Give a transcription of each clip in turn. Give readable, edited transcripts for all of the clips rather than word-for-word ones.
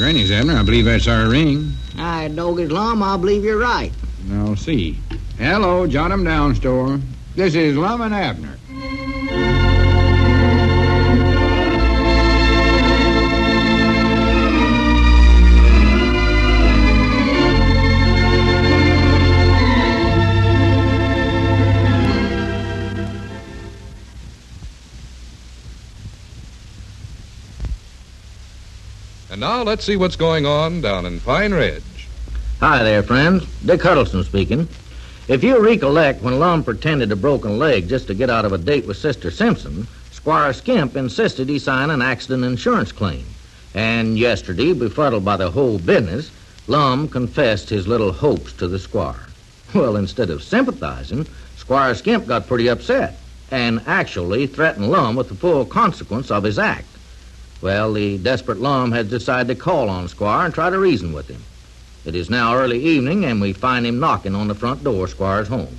Granny's, Abner. I believe that's our ring. I dog his Lum, I believe you're right. I'll see. Hello, jot 'em down, store. This is Lum and Abner. And now let's see what's going on down in Pine Ridge. Hi there, friends. Dick Huddleston speaking. If you recollect when Lum pretended a broken leg just to get out of a date with Sister Simpson, Squire Skimp insisted he sign an accident insurance claim. And yesterday, befuddled by the whole business, Lum confessed his little hopes to the squire. Well, instead of sympathizing, Squire Skimp got pretty upset and actually threatened Lum with the full consequence of his act. Well, the desperate Lum has decided to call on Squire and try to reason with him. It is now early evening, and we find him knocking on the front door of Squire's home.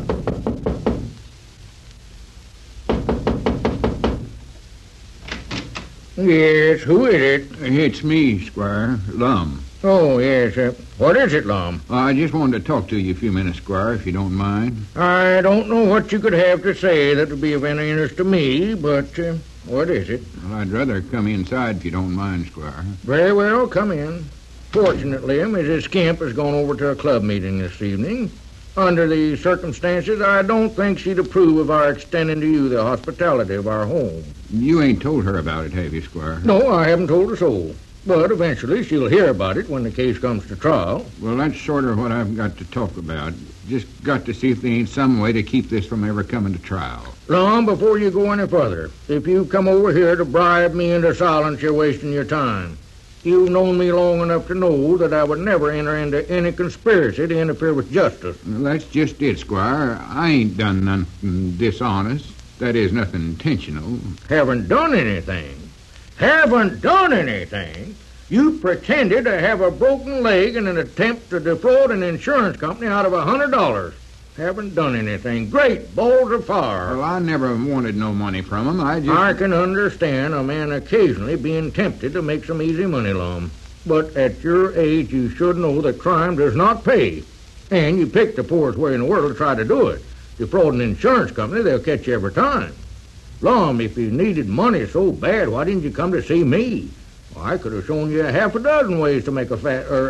Yes, who is it? It's me, Squire. Lum. Oh, yes. What is it, Lum? I just wanted to talk to you a few minutes, Squire, if you don't mind. I don't know what you could have to say that would be of any interest to me, but what is it? Well, I'd rather come inside if you don't mind, Squire. Very well, come in. Fortunately, Mrs. Skimp has gone over to a club meeting this evening. Under the circumstances, I don't think she'd approve of our extending to you the hospitality of our home. You ain't told her about it, have you, Squire? No, I haven't told her so. But eventually she'll hear about it when the case comes to trial. Well, that's sort of what I've got to talk about. Just got to see if there ain't some way to keep this from ever coming to trial. Lum, before you go any further, if you come over here to bribe me into silence, you're wasting your time. You've known me long enough to know that I would never enter into any conspiracy to interfere with justice. Well, that's just it, Squire. I ain't done nothing dishonest. That is, nothing intentional. Haven't done anything? Haven't done anything? You pretended to have a broken leg in an attempt to defraud an insurance company out of $100. Haven't done anything. Great balls of fire. Well, I never wanted no money from him. I can understand a man occasionally being tempted to make some easy money, Lum. But at your age, you should know that crime does not pay. And you picked the poorest way in the world to try to do it. Defraud an insurance company, they'll catch you every time. Lum, if you needed money so bad, why didn't you come to see me? Well, I could have shown you half a dozen ways to make a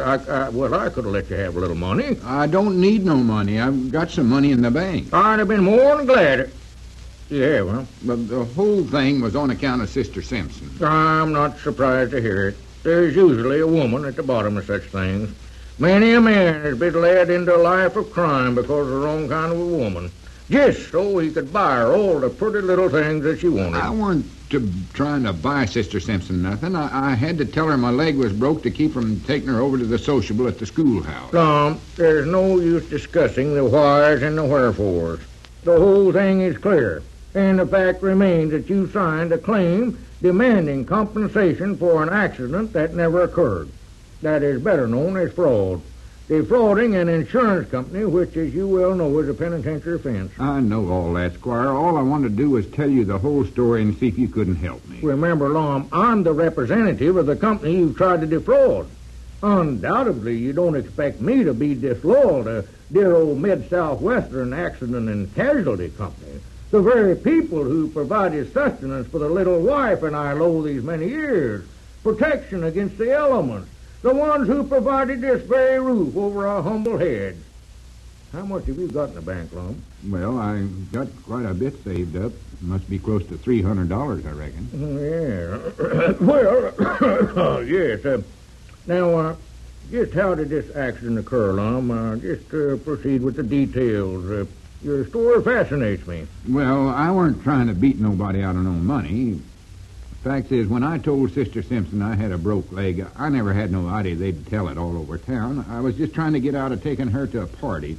I could have let you have a little money. I don't need no money. I've got some money in the bank. I'd have been more than glad. You have, huh? But the whole thing was on account of Sister Simpson. I'm not surprised to hear it. There's usually a woman at the bottom of such things. Many a man has been led into a life of crime because of the wrong kind of a woman. Just so he could buy her all the pretty little things that she wanted. I weren't trying to buy Sister Simpson nothing. I had to tell her my leg was broke to keep from taking her over to the sociable at the schoolhouse. Tom, there's no use discussing the whys and the wherefores. The whole thing is clear, and the fact remains that you signed a claim demanding compensation for an accident that never occurred. That is better known as fraud. Defrauding an insurance company, which, as you well know, is a penitentiary offense. I know all that, Squire. All I wanted to do was tell you the whole story and see if you couldn't help me. Remember, Lum, I'm the representative of the company you've tried to defraud. Undoubtedly, you don't expect me to be disloyal to dear old Mid-Southwestern Accident and Casualty Company, the very people who provided sustenance for the little wife and I these many years, protection against the elements, the ones who provided this very roof over our humble heads. How much have you got in the bank, Lum? Well, I got quite a bit saved up. Must be close to $300, I reckon. Yeah. Well, yes. Now, just how did this accident occur, Lum? Just proceed with the details. Your story fascinates me. Well, I weren't trying to beat nobody out of no money. Fact is, when I told Sister Simpson I had a broke leg, I never had no idea they'd tell it all over town. I was just trying to get out of taking her to a party.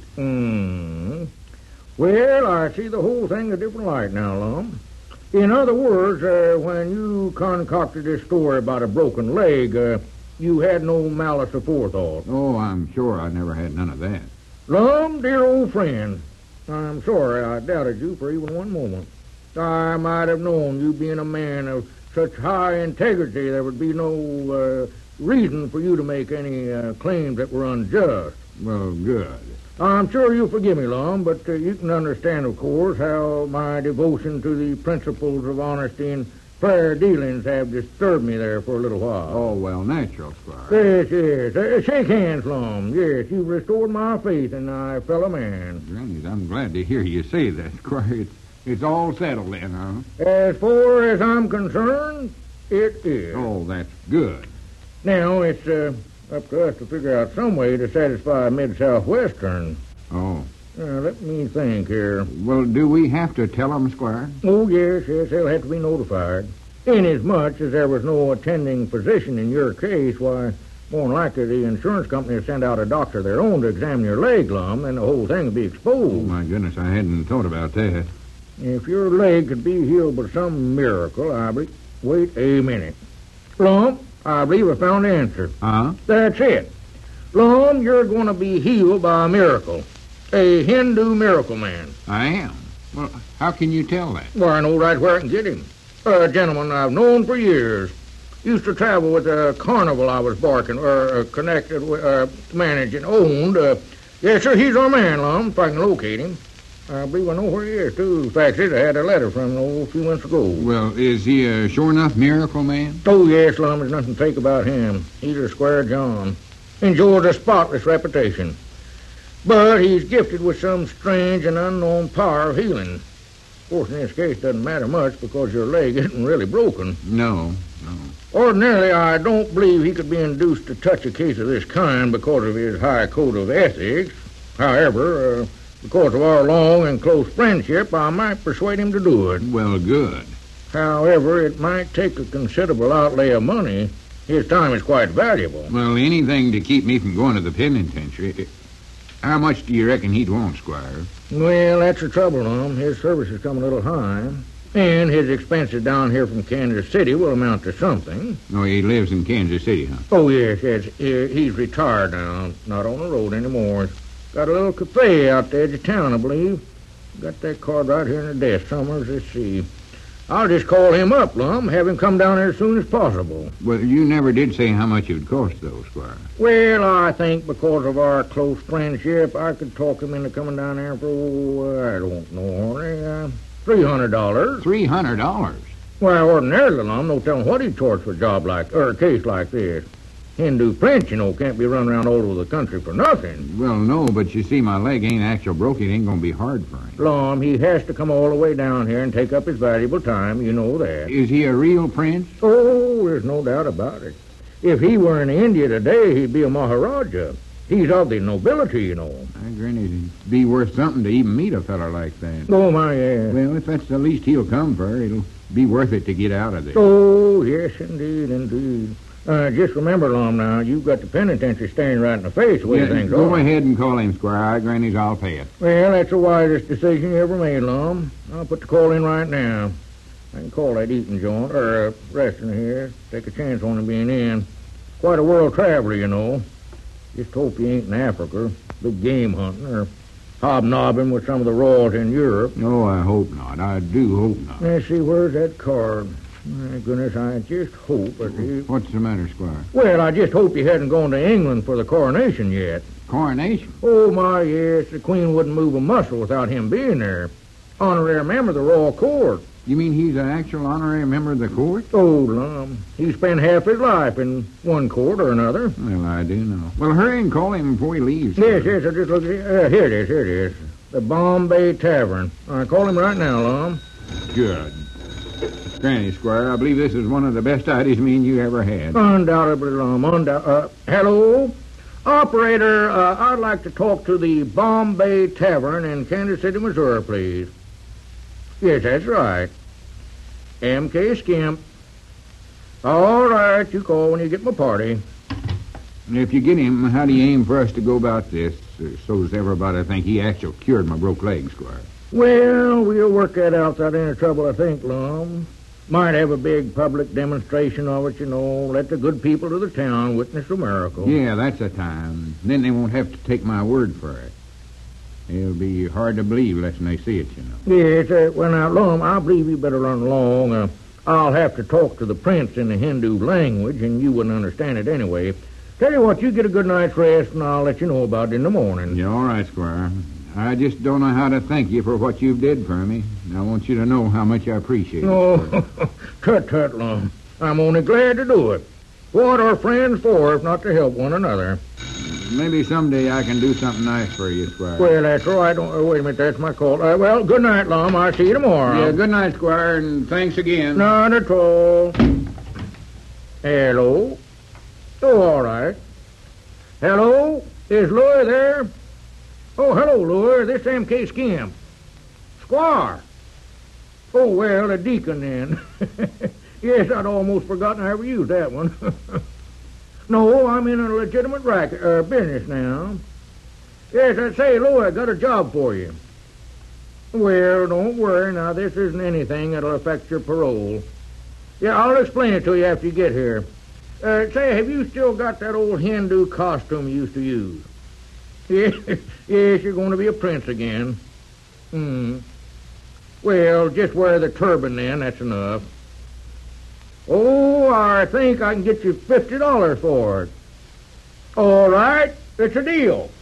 Well, I see the whole thing a different light now, Lum. In other words, when you concocted this story about a broken leg, you had no malice aforethought. Oh, I'm sure I never had none of that. Lum, dear old friend, I'm sorry I doubted you for even one moment. I might have known you being a man of such high integrity there would be no reason for you to make any claims that were unjust. Well, good. I'm sure you'll forgive me, Lum, but you can understand, of course, how my devotion to the principles of honesty and fair dealings have disturbed me there for a little while. Oh, well, natural, Squire. Yes. Shake hands, Lum. Yes, you've restored my faith in thy fellow man. Granny, I'm glad to hear you say that, Squire. It's all settled then, huh? As far as I'm concerned, it is. Oh, that's good. Now, it's up to us to figure out some way to satisfy Mid-Southwestern. Oh. Let me think here. Well, do we have to tell them, Squire? Oh, yes, they'll have to be notified. Inasmuch as there was no attending physician in your case, why, more than likely the insurance company will send out a doctor of their own to examine your leg, Lum, and the whole thing will be Oh, exposed. my goodness, I hadn't thought about that. If your leg could be healed by some miracle, I believe... Wait a minute. Lum, I believe I found the answer. Huh? That's it. Lum, you're going to be healed by a miracle. A Hindu miracle man. I am. Well, how can you tell that? Well, I know right where I can get him. A gentleman I've known for years. Used to travel with a carnival I was connected with, managed and owned. Yes, sir, he's our man, Lum, if I can locate him. I believe I know where he is, too. The fact is, I had a letter from him a few months ago. Well, is he a sure enough miracle man? Oh, yes, Lum, there's nothing fake about him. He's a square John. Enjoys a spotless reputation. But he's gifted with some strange and unknown power of healing. Of course, in this case, it doesn't matter much because your leg isn't really broken. No. Ordinarily, I don't believe he could be induced to touch a case of this kind because of his high code of ethics. However, because of our long and close friendship, I might persuade him to do it. Well, good. However, it might take a considerable outlay of money. His time is quite valuable. Well, anything to keep me from going to the penitentiary. How much do you reckon he'd want, Squire? Well, that's the trouble, Lum. His service has come a little high. And his expenses down here from Kansas City will amount to something. Oh, he lives in Kansas City, huh? Oh, yes. He's retired now. Not on the road anymore. Got a little cafe out the edge of town, I believe. Got that card right here in the desk somewhere. Let's see. I'll just call him up, Lum. Have him come down here as soon as possible. Well, you never did say how much it would cost, though, Squire. Well, I think because of our close friendship, I could talk him into coming down there for, I don't know, $300. $300? Well, ordinarily, Lum, no telling what he'd charge for a job a case like this. Hindu Prince, can't be running around all over the country for nothing. Well, no, but you see, my leg ain't actual broke. It ain't going to be hard for him. Lum, he has to come all the way down here and take up his valuable time. You know that. Is he a real prince? Oh, there's no doubt about it. If he were in India today, he'd be a Maharaja. He's of the nobility, I granny, it'd be worth something to even meet a feller like that. Oh, my, yes. Well, if that's the least he'll come for, it'll be worth it to get out of there. Oh, yes, indeed. Just remember, Lum, now, you've got the penitentiary staring right in the face the way things go are. ahead and call him, Squire. Granny's, I'll pay it. Well, that's the wisest decision you ever made, Lum. I'll put the call in right now. I can call that eating joint, or restaurant here. Take a chance on him being in. Quite a world traveler, Just hope he ain't in Africa, big game hunting, or hobnobbing with some of the royalty in Europe. No, I hope not. I do hope not. Let's see, where's that card? My goodness, I just hope that he... What's the matter, Squire? Well, I just hope he hadn't gone to England for the coronation yet. Coronation? Oh, my, yes. The Queen wouldn't move a muscle without him being there. Honorary member of the Royal Court. You mean he's an actual honorary member of the court? Oh, Lum. He spent half his life in one court or another. Well, I do know. Well, hurry and call him before he leaves. Yes, I just looked at here it is. The Bombay Tavern. I call him right now, Lum. Good. Granny, Squire, I believe this is one of the best ideas me and you ever had. Undoubtedly, Lum. Hello? Operator, I'd like to talk to the Bombay Tavern in Kansas City, Missouri, please. Yes, that's right. M.K. Skimp. All right, you call when you get my party. And if you get him, how do you aim for us to go about this, so as everybody think he actually cured my broke leg, Squire? Well, we'll work that out without any trouble, I think, Lum. Might have a big public demonstration of it, Let the good people of the town witness the miracle. Yeah, that's the time. Then they won't have to take my word for it. It'll be hard to believe unless they see it, Yes, well, now, Lum, I believe you better run along. I'll have to talk to the prince in the Hindu language, and you wouldn't understand it anyway. Tell you what, you get a good night's rest, and I'll let you know about it in the morning. You're all right, Squire. I just don't know how to thank you for what you've did for me. I want you to know how much I appreciate it. Oh, tut, Lum. I'm only glad to do it. What are friends for if not to help one another? Maybe someday I can do something nice for you, Squire. Well, that's all right. Wait a minute, that's my call. Well, good night, Lum. I'll see you tomorrow. Yeah, good night, Squire, and thanks again. Not at all. Hello? Oh, all right. Hello? Is Louis there? Oh, hello, Louis. This M.K. Skimp. Squire. Oh, well, a deacon then. Yes, I'd almost forgotten I ever used that one. No, I'm in a legitimate business now. Yes, I say, Louis, I got a job for you. Well, don't worry. Now, this isn't anything that'll affect your parole. Yeah, I'll explain it to you after you get here. Say, have you still got that old Hindu costume you used to use? Yes, you're going to be a prince again. Well, just wear the turban then, that's enough. Oh, I think I can get you $50 for it. All right, it's a deal.